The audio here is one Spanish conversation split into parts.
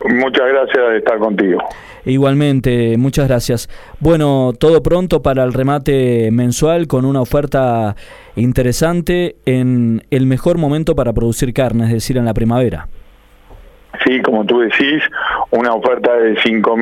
Muchas gracias de estar contigo. Igualmente, muchas gracias. Bueno, todo pronto para el remate mensual con una oferta interesante en el mejor momento para producir carne, es decir, en la primavera. Sí, como tú decís, una oferta de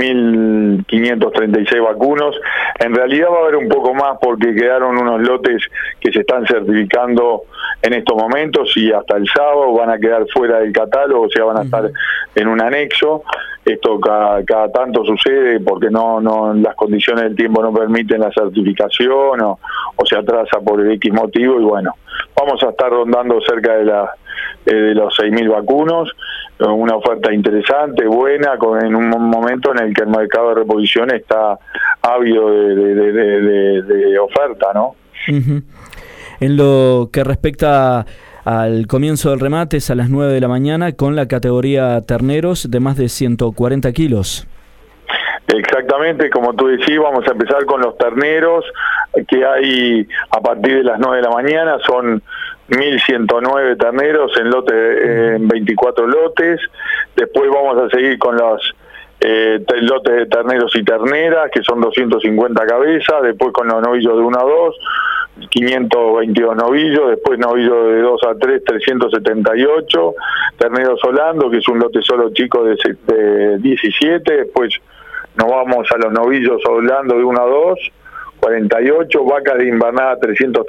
5.536 vacunos. En realidad va a haber un poco más porque quedaron unos lotes que se están certificando en estos momentos y hasta el sábado van a quedar fuera del catálogo, o sea, van a estar en un anexo. Esto cada tanto sucede porque no las condiciones del tiempo no permiten la certificación o se atrasa por X motivo y bueno, vamos a estar rondando cerca de los 6.000 vacunos, una oferta interesante, buena, en un momento en el que el mercado de reposición está ávido de oferta, ¿no? En lo que respecta al comienzo del remate es a las 9 de la mañana con la categoría terneros de más de 140 kilos. Exactamente, como tú decís, vamos a empezar con los terneros que hay a partir de las 9 de la mañana, son 1.109 terneros en 24 lotes, después vamos a seguir con los lotes de terneros y terneras, que son 250 cabezas, después con los novillos de 1 a 2, 522 novillos, después novillos de 2 a 3, 378, terneros Holando, que es un lote solo chico de 17, después nos vamos a los novillos Holando de 1 a 2, 48, vacas de invernada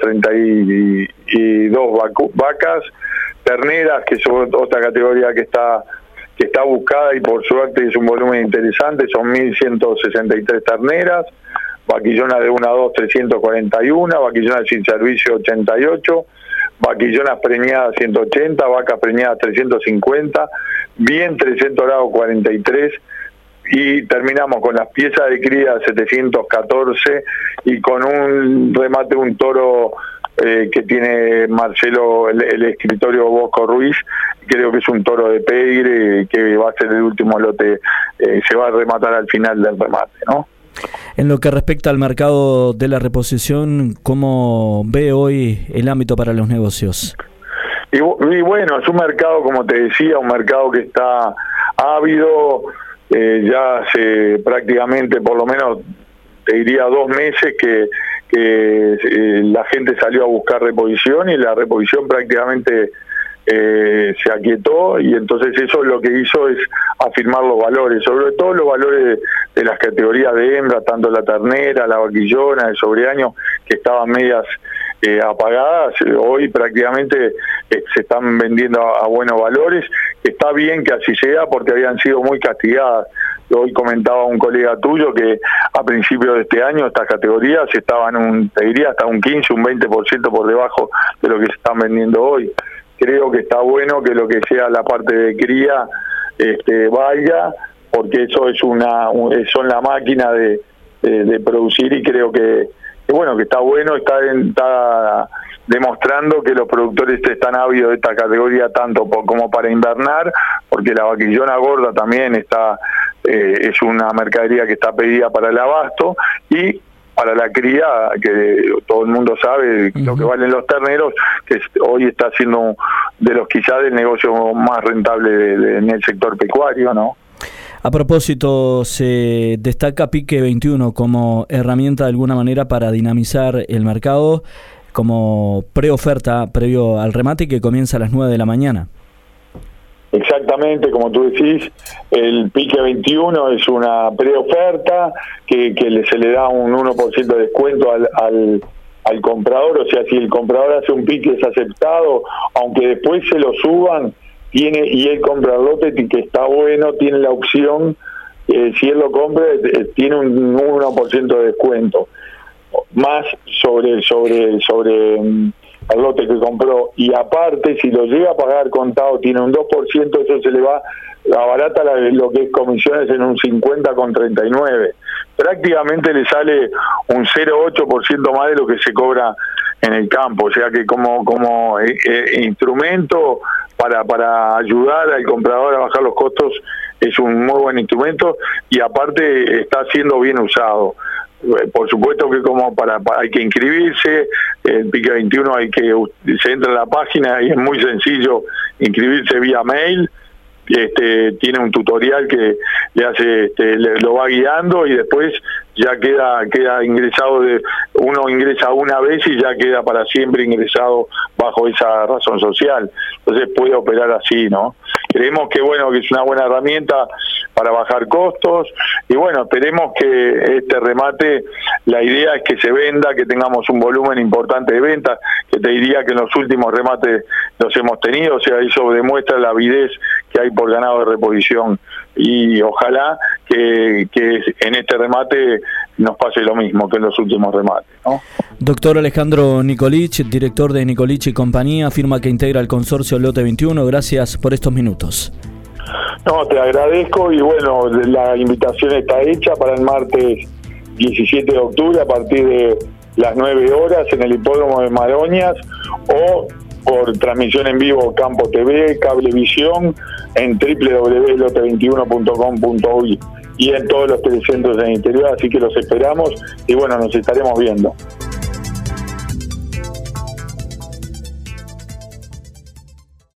332 vacas, terneras, que son otra categoría que está buscada y por suerte es un volumen interesante, son 1.163 terneras, vaquillonas de 1 a 2, 341, vaquillonas sin servicio 88, vaquillonas preñadas 180, vacas preñadas 350, vientres entorados 43, y terminamos con las piezas de cría 714 y con un remate, un toro que tiene Marcelo, el escritorio Bosco Ruiz, creo que es un toro de pedigre que va a ser el último lote, se va a rematar al final del remate, ¿no? En lo que respecta al mercado de la reposición, ¿cómo ve hoy el ámbito para los negocios? Y bueno, es un mercado, como te decía, un mercado que está ávido, ya hace prácticamente, por lo menos, te diría 2 meses que la gente salió a buscar reposición y la reposición prácticamente se aquietó, y entonces eso lo que hizo es afirmar los valores, sobre todo los valores de las categorías de hembra, tanto la ternera, la vaquillona, el sobreaño, que estaban medias apagadas, hoy prácticamente se están vendiendo a buenos valores. Está bien que así sea porque habían sido muy castigadas. Hoy comentaba un colega tuyo que a principios de este año estas categorías estaban, te diría, hasta un 15, un 20% por debajo de lo que se están vendiendo hoy. Creo que está bueno que lo que sea la parte de cría vaya, porque eso es son la máquina de producir, y creo que bueno, que está bueno, está demostrando que los productores están ávidos de esta categoría tanto como para invernar, porque la vaquillona gorda también es una mercadería que está pedida para el abasto, y para la cría, que todo el mundo sabe lo que valen los terneros, que hoy está siendo de los quizás del negocio más rentable en el sector pecuario, ¿no? A propósito, se destaca Pique 21 como herramienta de alguna manera para dinamizar el mercado, como preoferta previo al remate que comienza a las 9 de la mañana. Exactamente, como tú decís, el Pique 21 es una preoferta que se le da un 1% de descuento al comprador, o sea, si el comprador hace un pique es aceptado, aunque después se lo suban, y él compra el lote que está bueno, tiene la opción, si él lo compra, tiene un 1% de descuento, más sobre el lote que compró, y aparte, si lo llega a pagar contado, tiene un 2%, eso se le va, abarata lo que es comisiones en un 50,39. Prácticamente le sale un 0,8% más de lo que se cobra en el campo, o sea que como instrumento para ayudar al comprador a bajar los costos es un muy buen instrumento, y aparte está siendo bien usado. Por supuesto que hay que inscribirse, el Pique 21 se entra a la página y es muy sencillo inscribirse vía mail, tiene un tutorial que le hace, lo va guiando y después ya queda ingresado, uno ingresa una vez y ya queda para siempre ingresado bajo esa razón social. Entonces puede operar así, ¿no? Creemos que que es una buena herramienta para bajar costos y esperemos que este remate, la idea es que se venda, que tengamos un volumen importante de ventas, que te diría que en los últimos remates los hemos tenido, o sea, eso demuestra la avidez que hay por ganado de reposición y ojalá que en este remate nos pase lo mismo que en los últimos remates, ¿no? Doctor Alejandro Nicolich, director de Nicolich y Compañía, firma que integra el consorcio Lote 21, gracias por estos minutos. No, te agradezco y la invitación está hecha para el martes 17 de octubre a partir de las 9 horas en el hipódromo de Maroñas o por transmisión en vivo Campo TV, Cablevisión, en www.lote21.com.uy y en todos los telecentros en el interior, así que los esperamos y nos estaremos viendo.